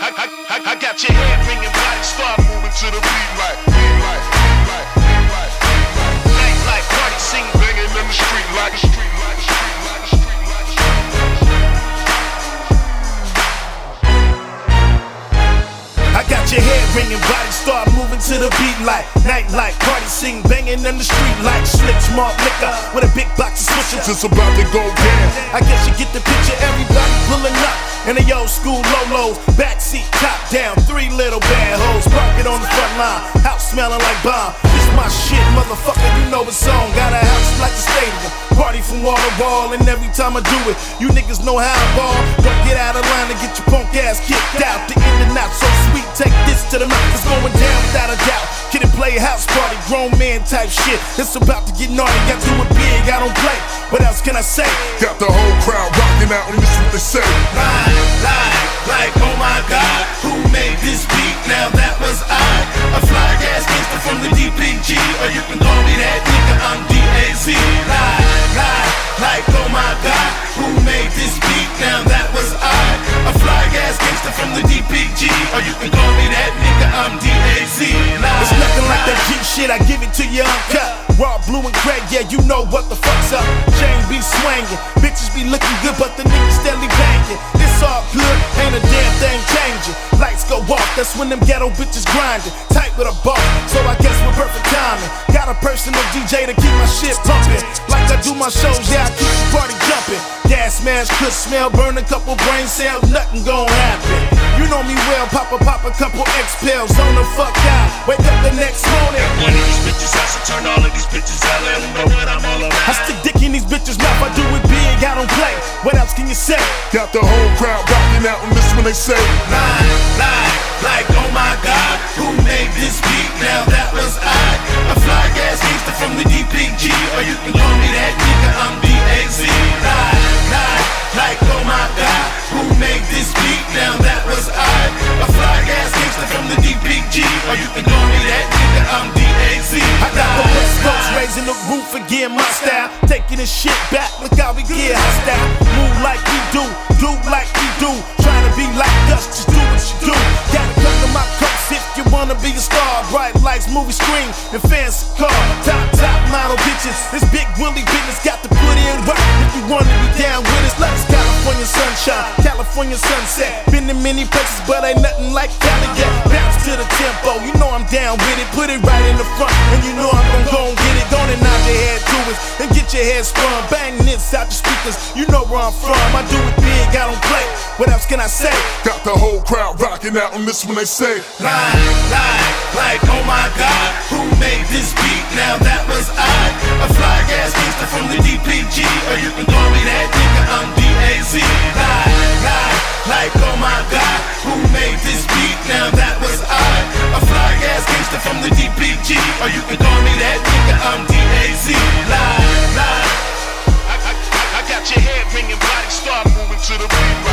I got your head ringing, body start moving to the beat like night like party scene banging in the street like I got your head ringing, body start moving to the beat like night like party scene banging in the street like slick smart liquor with a big box of switches. It's about to go down. I guess you get the picture, everybody pulling up in the old school Lolos, backseat top down, 3 little bad hoes, park it on the front line, house smelling like bomb. This my shit, motherfucker, you know it's on. Got a house like a stadium, party from wall to wall, and every time I do it, you niggas know how I ball. Don't get out of line and get your punk ass kicked out. The in and out so sweet, take this to the mouth. It's going down without a doubt. Kid and play a house party, grown man type shit. It's about to get naughty, got to it big, I don't play. What else can I say? Got the whole crowd rocking out, and this is what they say. Like, oh my God, who made this beat? Now that was I, a fly ass gangster from the DPG, or you can call me that nigga, I'm DAZ. Like, oh my God, who made this beat? Now that was I, a fly ass gangster from the DPG, or you can call me that nigga, I'm DAZ. It's nothing like that G shit, I give it to you uncut. Raw, blue, and Craig, yeah, you know what the fuck's up. Chain be swinging, bitches be looking good, but the niggas steadily banging. It's all good, ain't a damn thing changing. Lights go off, that's when them ghetto bitches grinding. Tight with a bar, so I guess we're perfect timing. Got a personal DJ to keep my shit pumping. Like I do my shows, yeah, I keep the party jumping. Gas mask, could smell, burn a couple brain cells, nothing gon' happen. You know me well, pop a couple X-pills on the fuck out. Wake up the next morning. one of these bitches has to turn all of these bitches out. Let them know what I'm all about. I stick dick in these bitches' mouth, I do it big, I don't play. What else can you say? Got the whole crowd rocking out, and this when they say. Like, oh my God, who made this beat? Now that was I, a fly ass gangster from the DPG, or you can call me that nigga, I'm DAZ. Like, oh my God, who made this beat? Now that was I, a fly ass gangster from the DPG, or you can call me that nigga, I'm DAZ. I got the West Coast raising the roof again, my style, taking this shit back, look how we get hostile. Move like we do like we do, trying to be like us, just do what you do. Gotta come to my cups if you wanna be a star. Bright lights, movie screen, and fancy car. Top model bitches, this big Willie business, got to put in work if you wanna be down with us. Let's California sunshine, California sunset. Been to many places, but ain't nothing like Cali yet. Bounce to the tempo, you know I'm down with it. Put it right in the front, and you know I'm gon' go and get it. Gonna nod your head to it, and get your head spun. Bang this out the speakers, you know where I'm from. I do it big, I don't play. What else can I say? Got the whole crowd rocking out, and this when they say. Like, oh my God, who made this beat? Now that was I, a fly ass gangster from the DPG, or you can call me that nigga, I'm DAZ. Like, oh my God, who made this beat? Now that was I, a fly ass gangster from the DPG, or you can call me that nigga, I'm DAZ. I got your head ringing, body start moving to the beat.